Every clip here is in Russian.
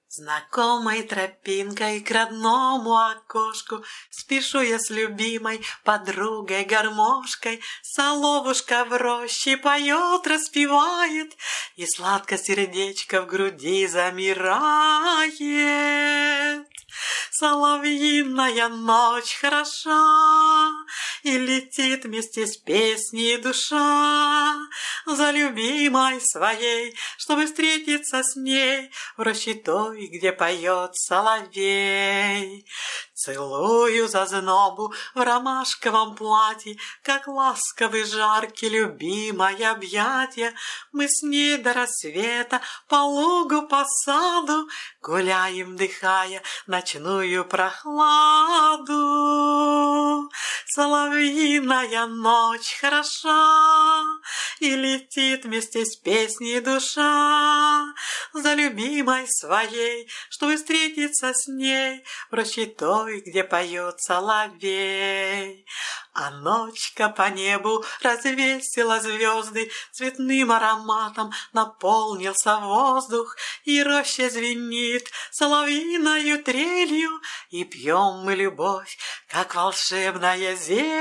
Знакомой тропинкой к родному окошку Спешу я с любимой подругой гармошкой. Соловушка в роще поет, распевает, И сладко сердечко в груди замирает. Соловьиная ночь хороша, И летит вместе с песней душа за любимой своей, чтобы встретиться с ней в роще той, где поет соловей. Целую зазнобу в ромашковом платье, как ласковый жаркий любимое объятие. Мы с ней до рассвета по лугу, по саду гуляем, вдыхая ночную прохладу. Соловьиная ночь хороша, И летит вместе с песней душа за любимой своей, чтобы встретиться с ней в роще той, где поет соловей. А ночка по небу развесила звезды, Цветным ароматом наполнился воздух, И роща звенит соловьиною трелью, И пьем мы любовь, как волшебное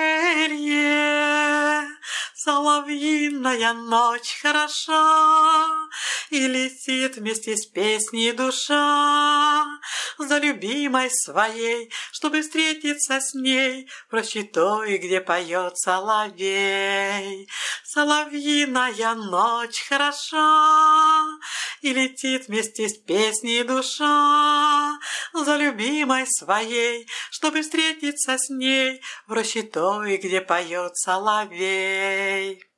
зелье. Соловьиная ночь хороша, И летит вместе с песней душа за любимой своей, чтобы встретиться с ней в роще той, где поет соловей. Соловьиная ночь хороша, И летит вместе с песней душа за любимой своей, чтобы встретиться с ней в роще той, где поет соловей.